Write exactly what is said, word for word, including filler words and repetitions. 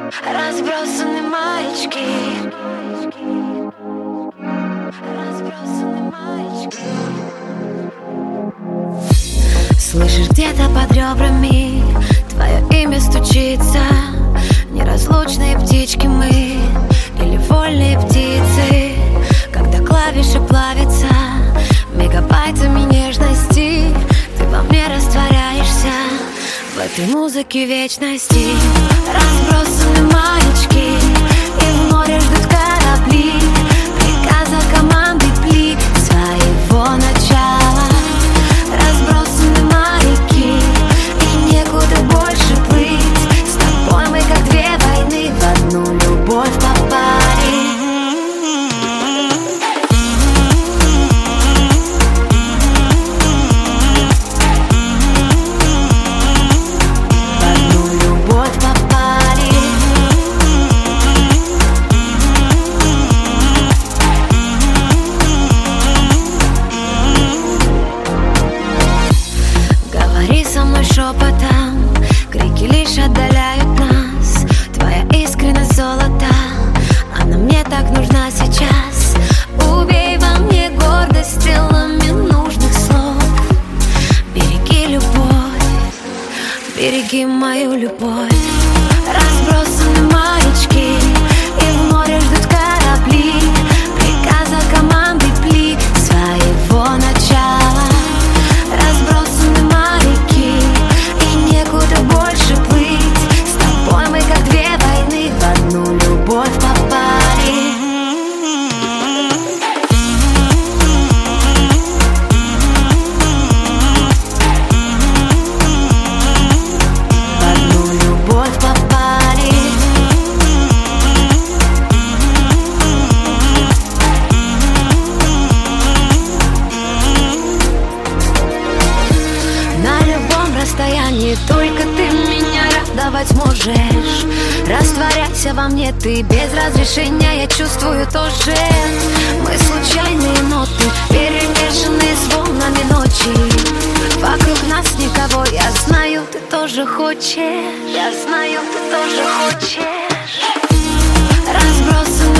Разбросаны маечки, разбросаны маечки. Слышишь, где-то под ребрами твое имя стучится. Неразлучные птички мы или вольные птицы. Когда клавиши плавятся мегабайтами нежности, ты во мне растворяешься в этой музыке вечности. Разбросаны маячки, и в море ждут корабли приказа команды плик своего начала. Разбросаны моряки, и некуда больше плыть. С тобой мы как две войны в одну любовь попали. Шепотом крики лишь отдаляют нас. Твоя искренность золота, она мне так нужна сейчас. Убей во мне гордость силами нужных слов. Береги любовь, береги мою любовь. Разбросаны маячки, и в море ждут корабли приказа команды плик своего начала. Разбросаны моряки, и некуда больше плыть. С тобой мы как две войны в одну любовь попали. В одну любовь попали. На любом расстоянии только ты меня радовать можешь. Растворяйся во мне ты без разрешения, я чувствую тоже. Мы случайные ноты, перемешанные с волнами ночи. Вокруг нас никого, я знаю, ты тоже хочешь. Я знаю, ты тоже хочешь. Разбросаны